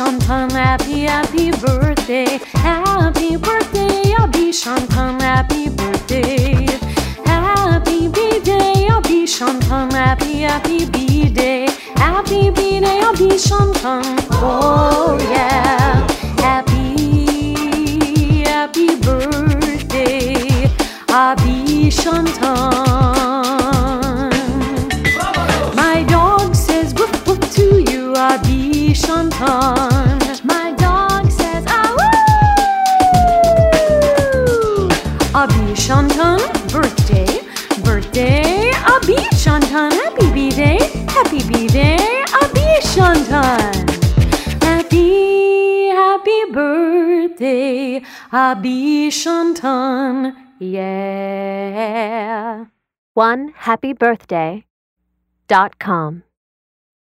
Shantan, happy birthday. Happy birthday, Abhi Shantan, happy birthday. Happy B-day, Abhi Shantan, happy B-day. Happy B-day, Abhi Shantan, oh yeah. Happy birthday, Abhi Shantan. My dog says woof woof to you, Abhi Shantan. My dog says ah woo. Abhi Shantan, birthday, Abhi Shantan, happy B-day, Abhi Shantan. Happy birthday, Abhi Shantan, yeah. OneHappyBirthday.com